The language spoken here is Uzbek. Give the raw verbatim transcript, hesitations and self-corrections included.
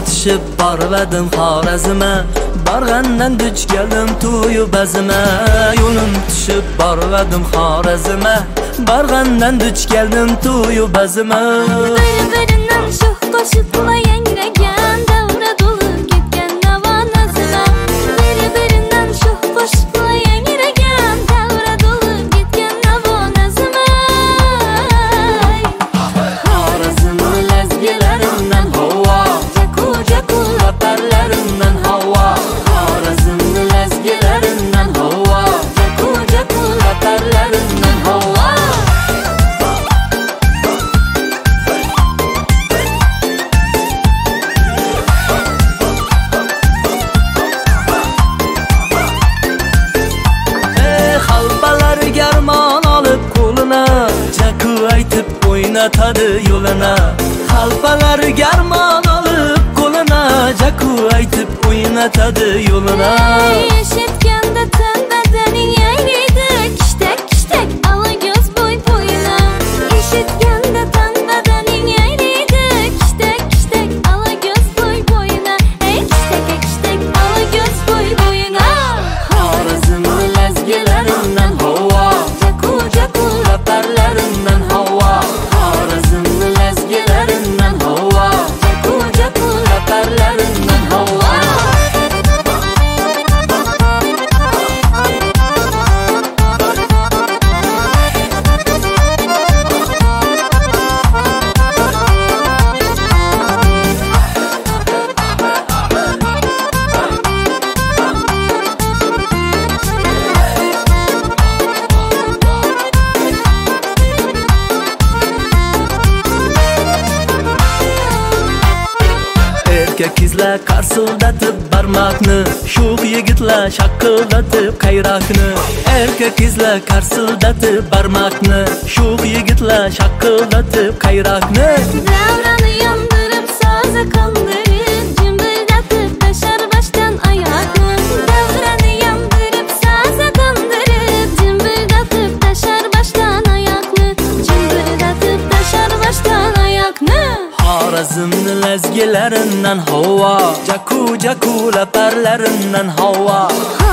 tushib borvadim Xorazmga, borgandan duch keldim to'yu bazima. Yo'lim tushib borvadim Xorazmga, borgandan duch keldim to'yu bazima. Bir-birinden shoh qo'shib qula yangragan, davra to'lib ketgan navo nazma. Bir-birinden shoh qo'shib qula yangragan, davra to'lib ketgan navo nazma. Xorazm lazgilaridan havo, jaku-jaku laparlaridan havo. Xorazm lazgilaridan havo, jaku-jaku laparlaridan havo. Garmon olib qo'lina, jaku aytib o'ynatadi yo'lina. Xalpalar garmon olib qo'lina, jaku aytib o'ynatadi yo'lina. Eshitganda tan badaning yayraydi, kishtak kishtak alago'z bo'y bo'yina. Eshitganda tan badaning yayraydi, kishtak kishtak alago'z bo'y bo'yina. Ey kishtak kishtak alago'z bo'y bo'yina. Xorazm lazgilaridan havo, jaku-jaku laparlaridan havo. Xorazm lazgilaridan havo, jaku-jaku laparlaridan havo. Erkak qizlar qarsildatib barmoqni, sho'x yigitlar shaqildatib qayroqni. Erkak qizlar qarsildatib barmoqni, sho'x yigitlar shaqildatib qayroqni. Davrani yondirib so'za qondirib, jimbirdatib tashar boshdan oyoqni. Davrani yondirib so'za qondirib, jimbirdatib tashar boshdan oyoqni. Jimbirdatib tashar boshdan oyoqni. Xorazm lazgilaridan havo, jaku-jaku laparlaridan havo.